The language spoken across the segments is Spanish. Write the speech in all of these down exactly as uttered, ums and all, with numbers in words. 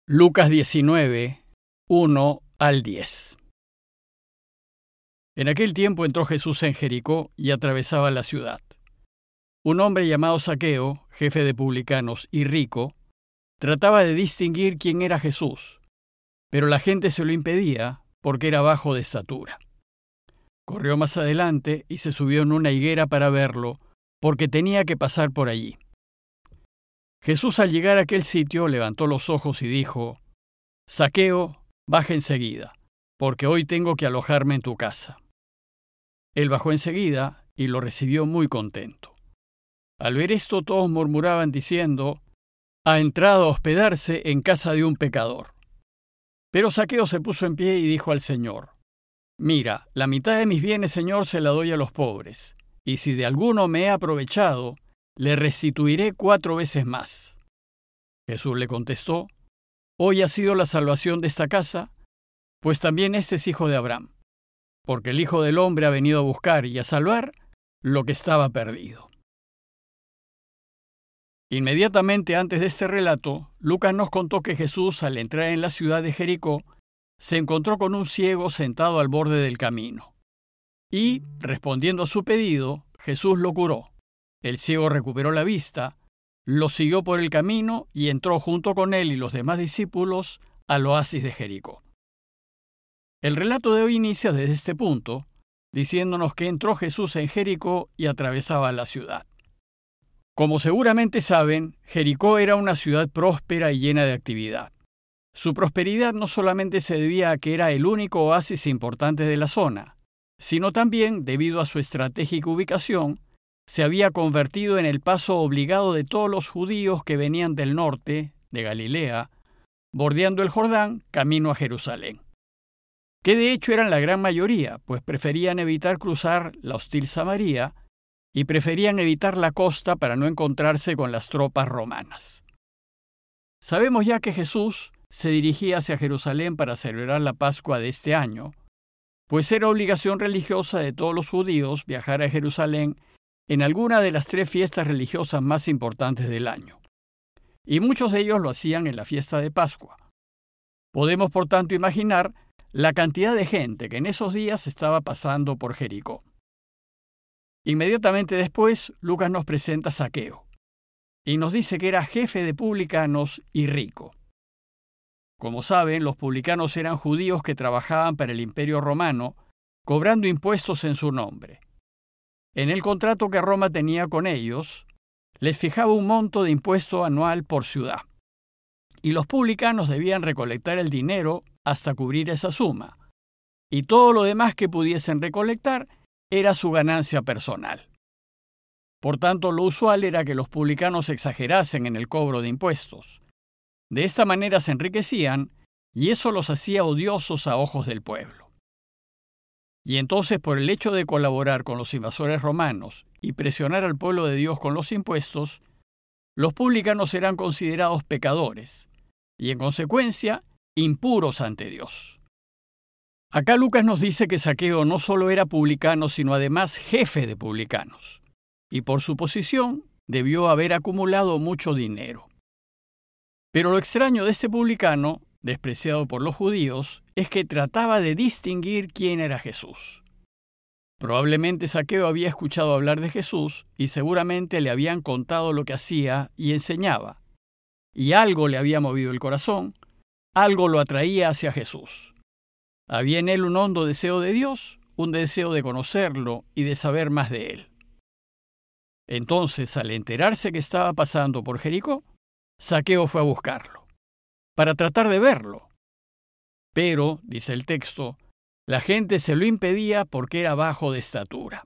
Lucas diecinueve, uno al diez. En aquel tiempo entró Jesús en Jericó y atravesaba la ciudad. Un hombre llamado Zaqueo, jefe de publicanos y rico, trataba de distinguir quién era Jesús, pero la gente se lo impedía porque era bajo de estatura. Corrió más adelante y se subió en una higuera para verlo, porque tenía que pasar por allí. Jesús, al llegar a aquel sitio, levantó los ojos y dijo: «Zaqueo, baja enseguida, porque hoy tengo que alojarme en tu casa». Él bajó enseguida y lo recibió muy contento. Al ver esto, todos murmuraban diciendo: «Ha entrado a hospedarse en casa de un pecador». Pero Zaqueo se puso en pie y dijo al Señor: «Mira, la mitad de mis bienes, Señor, se la doy a los pobres, y si de alguno me he aprovechado, le restituiré cuatro veces más». Jesús le contestó: «Hoy ha sido la salvación de esta casa, pues también este es hijo de Abraham, porque el Hijo del Hombre ha venido a buscar y a salvar lo que estaba perdido». Inmediatamente antes de este relato, Lucas nos contó que Jesús, al entrar en la ciudad de Jericó, se encontró con un ciego sentado al borde del camino. Y, respondiendo a su pedido, Jesús lo curó. El ciego recuperó la vista, lo siguió por el camino y entró junto con él y los demás discípulos al oasis de Jericó. El relato de hoy inicia desde este punto, diciéndonos que entró Jesús en Jericó y atravesaba la ciudad. Como seguramente saben, Jericó era una ciudad próspera y llena de actividad. Su prosperidad no solamente se debía a que era el único oasis importante de la zona, sino también, debido a su estratégica ubicación, se había convertido en el paso obligado de todos los judíos que venían del norte, de Galilea, bordeando el Jordán, camino a Jerusalén. Que de hecho eran la gran mayoría, pues preferían evitar cruzar la hostil Samaria y preferían evitar la costa para no encontrarse con las tropas romanas. Sabemos ya que Jesús se dirigía hacia Jerusalén para celebrar la Pascua de este año, pues era obligación religiosa de todos los judíos viajar a Jerusalén en alguna de las tres fiestas religiosas más importantes del año, y muchos de ellos lo hacían en la fiesta de Pascua. Podemos, por tanto, imaginar la cantidad de gente que en esos días estaba pasando por Jericó. Inmediatamente después, Lucas nos presenta a Zaqueo, y nos dice que era jefe de publicanos y rico. Como saben, los publicanos eran judíos que trabajaban para el Imperio Romano, cobrando impuestos en su nombre. En el contrato que Roma tenía con ellos, les fijaba un monto de impuesto anual por ciudad, y los publicanos debían recolectar el dinero hasta cubrir esa suma, y todo lo demás que pudiesen recolectar era su ganancia personal. Por tanto, lo usual era que los publicanos exagerasen en el cobro de impuestos. De esta manera se enriquecían, y eso los hacía odiosos a ojos del pueblo. Y entonces, por el hecho de colaborar con los invasores romanos y presionar al pueblo de Dios con los impuestos, los publicanos eran considerados pecadores y, en consecuencia, impuros ante Dios. Acá Lucas nos dice que Zaqueo no solo era publicano, sino además jefe de publicanos, y por su posición debió haber acumulado mucho dinero. Pero lo extraño de este publicano, despreciado por los judíos, es que trataba de distinguir quién era Jesús. Probablemente Zaqueo había escuchado hablar de Jesús y seguramente le habían contado lo que hacía y enseñaba. Y algo le había movido el corazón, algo lo atraía hacia Jesús. Había en él un hondo deseo de Dios, un deseo de conocerlo y de saber más de él. Entonces, al enterarse que estaba pasando por Jericó, Zaqueo fue a buscarlo, para tratar de verlo. Pero, dice el texto, la gente se lo impedía porque era bajo de estatura.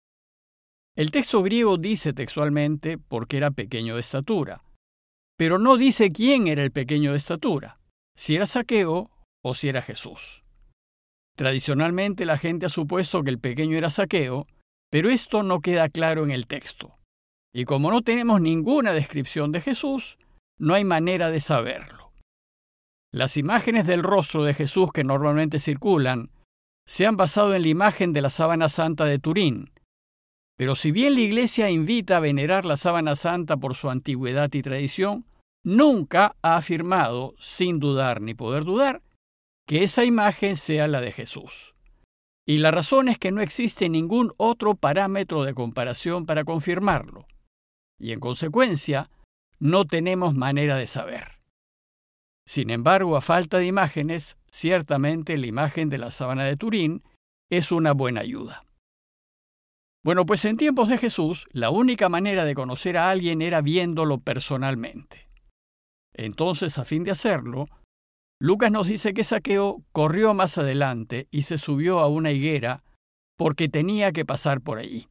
El texto griego dice textualmente porque era pequeño de estatura, pero no dice quién era el pequeño de estatura, si era Zaqueo o si era Jesús. Tradicionalmente la gente ha supuesto que el pequeño era Zaqueo, pero esto no queda claro en el texto. Y como no tenemos ninguna descripción de Jesús, no hay manera de saberlo. Las imágenes del rostro de Jesús que normalmente circulan se han basado en la imagen de la sábana santa de Turín. Pero si bien la Iglesia invita a venerar la sábana santa por su antigüedad y tradición, nunca ha afirmado, sin dudar ni poder dudar, que esa imagen sea la de Jesús. Y la razón es que no existe ningún otro parámetro de comparación para confirmarlo. Y en consecuencia, no tenemos manera de saber. Sin embargo, a falta de imágenes, ciertamente la imagen de la sábana de Turín es una buena ayuda. Bueno, pues en tiempos de Jesús, la única manera de conocer a alguien era viéndolo personalmente. Entonces, a fin de hacerlo, Lucas nos dice que Zaqueo corrió más adelante y se subió a una higuera porque tenía que pasar por allí.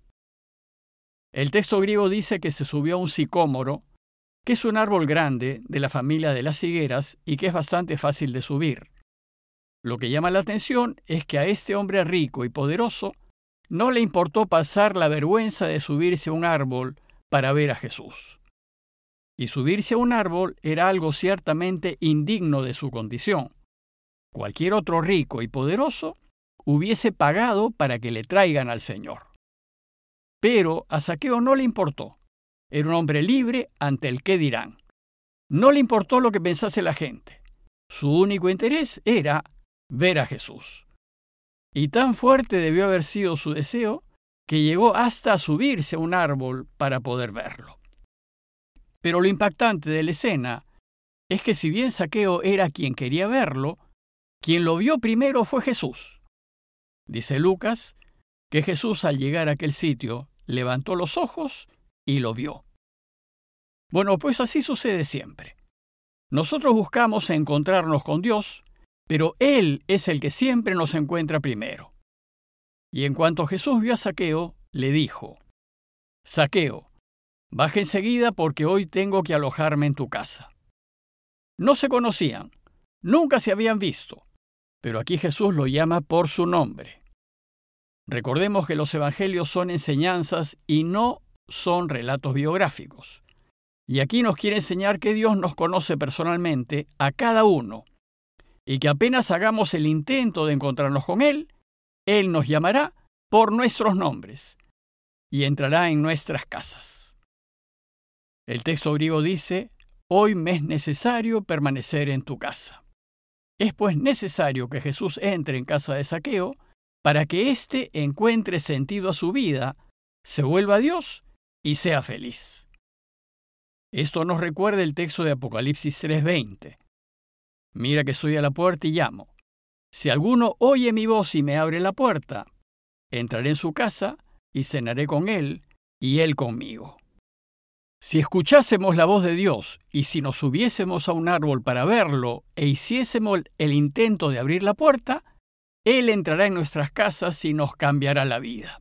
El texto griego dice que se subió a un sicómoro, que es un árbol grande de la familia de las higueras y que es bastante fácil de subir. Lo que llama la atención es que a este hombre rico y poderoso no le importó pasar la vergüenza de subirse a un árbol para ver a Jesús. Y subirse a un árbol era algo ciertamente indigno de su condición. Cualquier otro rico y poderoso hubiese pagado para que le traigan al Señor. Pero a Zaqueo no le importó. Era un hombre libre ante el qué dirán. No le importó lo que pensase la gente. Su único interés era ver a Jesús. Y tan fuerte debió haber sido su deseo que llegó hasta a subirse a un árbol para poder verlo. Pero lo impactante de la escena es que si bien Zaqueo era quien quería verlo, quien lo vio primero fue Jesús. Dice Lucas que Jesús al llegar a aquel sitio levantó los ojos y lo vio. Bueno, pues así sucede siempre. Nosotros buscamos encontrarnos con Dios, pero Él es el que siempre nos encuentra primero. Y en cuanto Jesús vio a Zaqueo, le dijo: Zaqueo, baja enseguida porque hoy tengo que alojarme en tu casa. No se conocían, nunca se habían visto, pero aquí Jesús lo llama por su nombre. Recordemos que los evangelios son enseñanzas y no son relatos biográficos. Y aquí nos quiere enseñar que Dios nos conoce personalmente a cada uno, y que apenas hagamos el intento de encontrarnos con Él, Él nos llamará por nuestros nombres y entrará en nuestras casas. El texto griego dice: hoy me es necesario permanecer en tu casa. Es pues necesario que Jesús entre en casa de Zaqueo para que éste encuentre sentido a su vida, se vuelva a Dios y sea feliz. Esto nos recuerda el texto de Apocalipsis tres veinte. Mira que estoy a la puerta y llamo. Si alguno oye mi voz y me abre la puerta, entraré en su casa y cenaré con él y él conmigo. Si escuchásemos la voz de Dios y si nos subiésemos a un árbol para verlo e hiciésemos el intento de abrir la puerta, Él entrará en nuestras casas y nos cambiará la vida.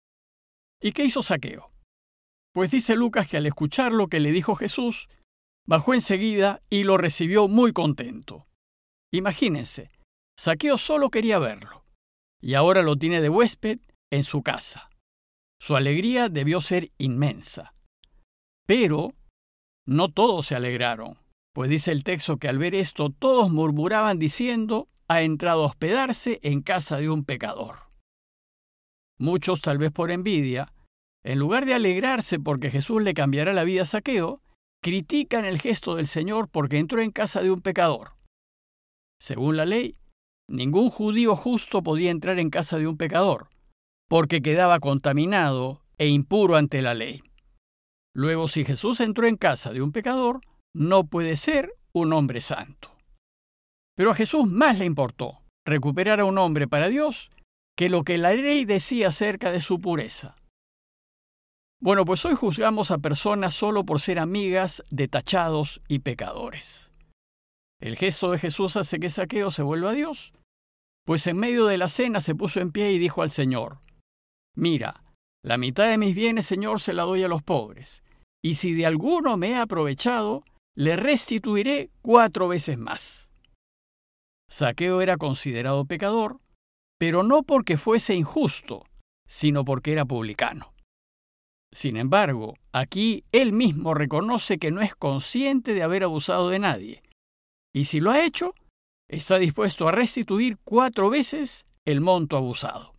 ¿Y qué hizo Zaqueo? Pues dice Lucas que al escuchar lo que le dijo Jesús, bajó enseguida y lo recibió muy contento. Imagínense, Zaqueo solo quería verlo, y ahora lo tiene de huésped en su casa. Su alegría debió ser inmensa. Pero no todos se alegraron, pues dice el texto que al ver esto todos murmuraban diciendo: ha entrado a hospedarse en casa de un pecador. Muchos, tal vez por envidia, en lugar de alegrarse porque Jesús le cambiará la vida a Zaqueo, critican el gesto del Señor porque entró en casa de un pecador. Según la ley, ningún judío justo podía entrar en casa de un pecador, porque quedaba contaminado e impuro ante la ley. Luego, si Jesús entró en casa de un pecador, no puede ser un hombre santo. Pero a Jesús más le importó recuperar a un hombre para Dios que lo que la ley decía acerca de su pureza. Bueno, pues hoy juzgamos a personas solo por ser amigas de tachados y pecadores. El gesto de Jesús hace que Zaqueo se vuelva a Dios, pues en medio de la cena se puso en pie y dijo al Señor: mira, la mitad de mis bienes, Señor, se la doy a los pobres, y si de alguno me he aprovechado, le restituiré cuatro veces más. Zaqueo era considerado pecador, pero no porque fuese injusto, sino porque era publicano. Sin embargo, aquí él mismo reconoce que no es consciente de haber abusado de nadie, y si lo ha hecho, está dispuesto a restituir cuatro veces el monto abusado.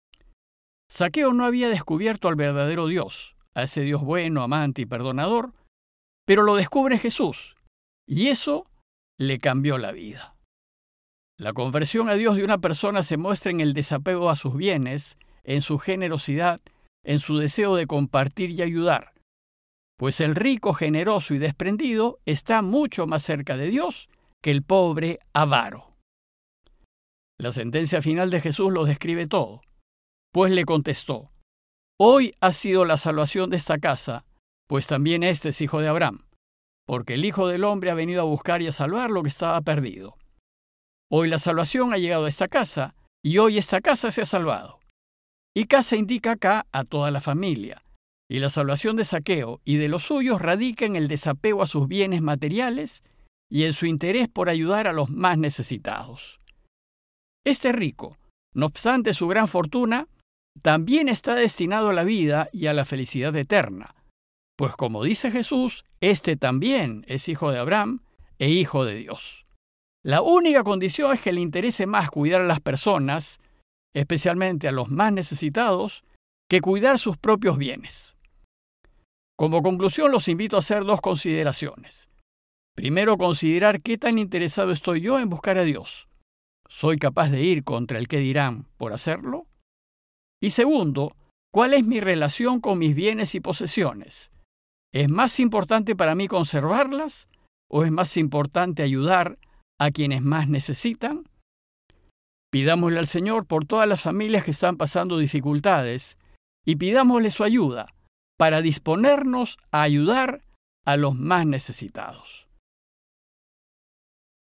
Zaqueo no había descubierto al verdadero Dios, a ese Dios bueno, amante y perdonador, pero lo descubre Jesús, Y eso le cambió la vida. La conversión a Dios de una persona se muestra en el desapego a sus bienes, en su generosidad, en su deseo de compartir y ayudar, pues el rico, generoso y desprendido está mucho más cerca de Dios que el pobre avaro. La sentencia final de Jesús lo describe todo, pues le contestó: hoy ha sido la salvación de esta casa, pues también este es hijo de Abraham, porque el Hijo del Hombre ha venido a buscar y a salvar lo que estaba perdido. Hoy la salvación ha llegado a esta casa, y hoy esta casa se ha salvado. Y casa indica acá a toda la familia, y la salvación de Zaqueo y de los suyos radica en el desapego a sus bienes materiales y en su interés por ayudar a los más necesitados. Este rico, no obstante su gran fortuna, también está destinado a la vida y a la felicidad eterna, pues como dice Jesús, este también es hijo de Abraham e hijo de Dios. La única condición es que le interese más cuidar a las personas, especialmente a los más necesitados, que cuidar sus propios bienes. Como conclusión, los invito a hacer dos consideraciones. Primero, considerar qué tan interesado estoy yo en buscar a Dios. ¿Soy capaz de ir contra el qué dirán por hacerlo? Y segundo, ¿cuál es mi relación con mis bienes y posesiones? ¿Es más importante para mí conservarlas o es más importante ayudar a quienes más necesitan? Pidámosle al Señor por todas las familias que están pasando dificultades y pidámosle su ayuda para disponernos a ayudar a los más necesitados.